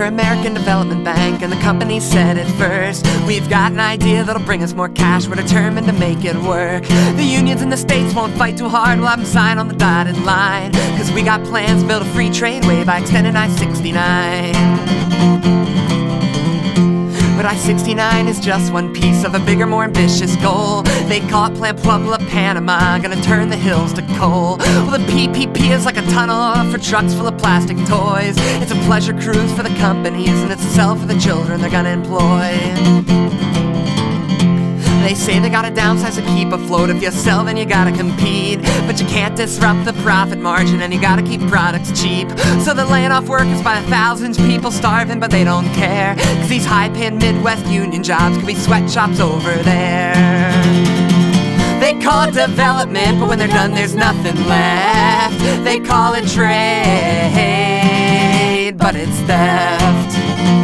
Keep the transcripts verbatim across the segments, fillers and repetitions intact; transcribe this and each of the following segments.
Inter-American Development Bank, and the company said it first. We've got an idea that'll bring us more cash, we're determined to make it work. The unions in the States won't fight too hard, we'll have them sign on the dotted line. Cause we got plans to build a free trade way by extending I sixty-nine. But I sixty-nine is just one piece of a bigger, more ambitious goal. They call it Plan Puebla, Panama, gonna turn the hills to coal. Well, the P P P is like a tunnel for trucks full of plastic toys. It's a pleasure cruise for the companies, and it's a sell for the children they're gonna employ. They say they gotta downsize to keep afloat. If you sell, then you gotta compete. But you can't disrupt the profit margin, and you gotta keep products cheap. So they're laying off workers by the thousands, people starving, but they don't care. Cause these high-paying Midwest union jobs could be sweatshops over there. They call it development, but when they're done, there's nothing left. They call it trade, but it's theft.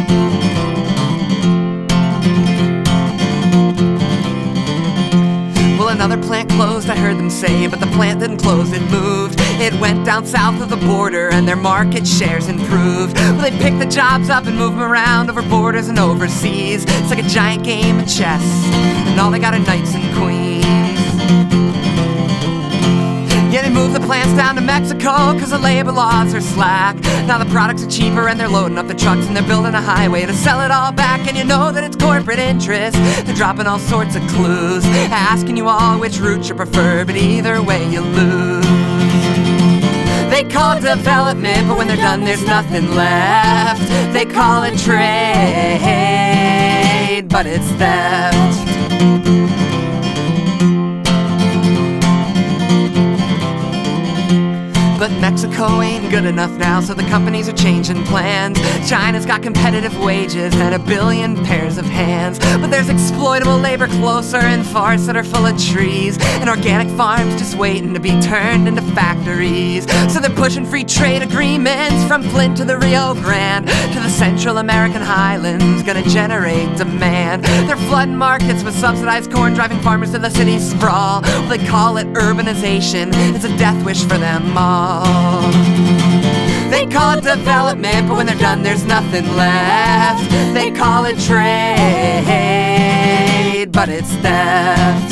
Another plant closed, I heard them say, but the plant didn't close, it moved. It went down south of the border, and their market shares improved. Well, they pick the jobs up and move them around over borders and overseas. It's like a giant game of chess, and all they got are knights and queens. Yeah, they moved the plants down to Mexico, cause the labor laws are slack. Now the products are cheaper and they're loading up the trucks, and they're building a highway to sell it all back. And you know that it's corporate interest, they're dropping all sorts of clues, asking you all which route you prefer, but either way you lose. They call it development, but when they're done there's nothing left. They call it trade, but it's theft. But Mexico ain't good enough now, so the companies are changing plans. China's got competitive wages and a billion pairs of hands. But there's exploitable labor closer in forests that are full of trees, and organic farms just waiting to be turned into factories. So they're pushing free trade agreements from Flint to the Rio Grande to the Central American highlands, gonna generate demand. They're flooding markets with subsidized corn, driving farmers to the city sprawl. Well, they call it urbanization, it's a death wish for them all. They call it development, but when they're done there's nothing left. They call it trade, but it's theft.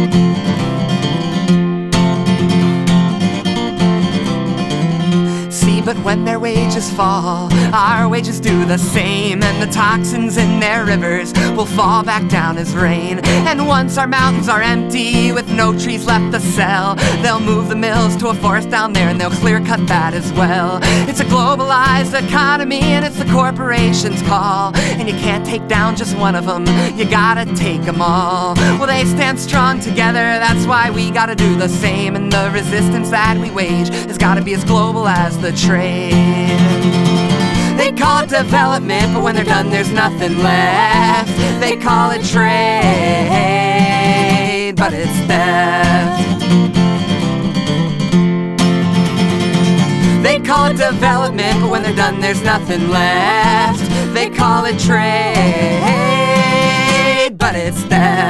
But when their wages fall, our wages do the same, and the toxins in their rivers will fall back down as rain. And once our mountains are empty with no trees left to sell, they'll move the mills to a forest down there, and they'll clear cut that as well. It's a globalized economy, and it's the corporation's call, and you can't take down just one of them, you gotta take them all. Well, they stand strong together, that's why we gotta do the same, and the resistance that we wage has gotta be as global as the trade. They call it development, but when they're done there's nothing left. They call it trade, but it's theft. They call it development, but when they're done there's nothing left. They call it trade, but it's theft.